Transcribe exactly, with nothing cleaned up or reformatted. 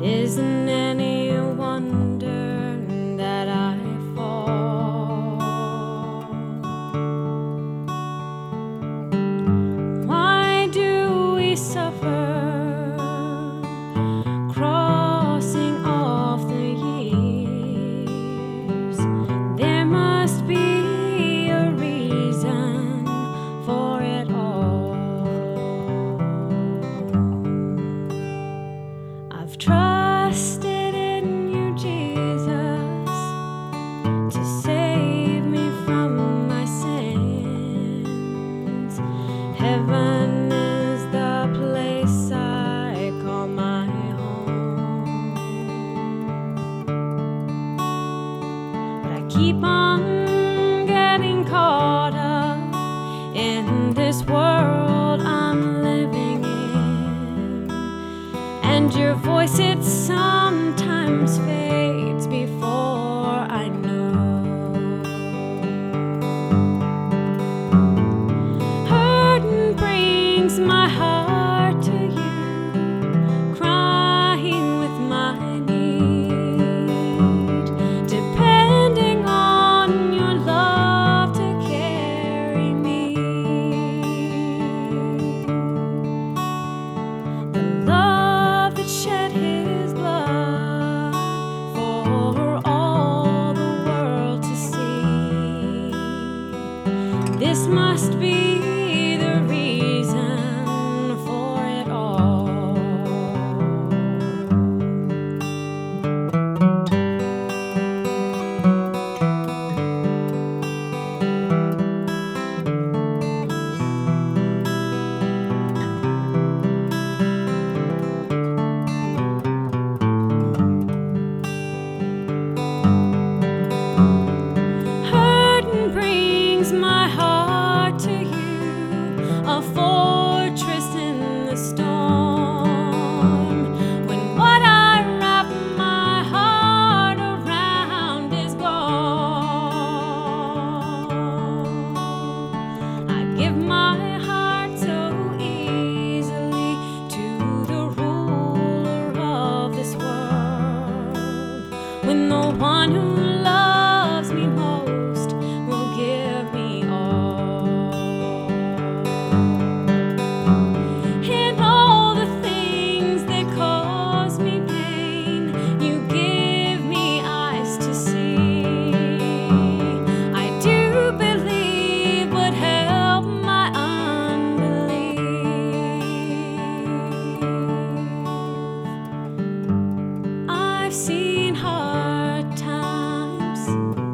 Isn't any wonder that I fall? Why do we suffer, crossing off the years? There must be a reason for it all. I've trusted in you, Jesus, to save me from my sins. Heaven is the place I call my home, but I keep on getting caught up in this world I'm living in, and your voice, it sometimes fades before I know. Hurt brings my heart to you, crying with my need, depending on your love to carry me. The love that shed his blood for all the world to see. This must be the reason for it all. Hurt brings my heart to you, a fortress in the storm. When what I wrap my heart around is gone, I give my heart so easily to the ruler of this world, when the one who loves me most will give me all. In all the things that cause me pain, you give me eyes to see. I do believe, but help my unbelief. I've seen hard times,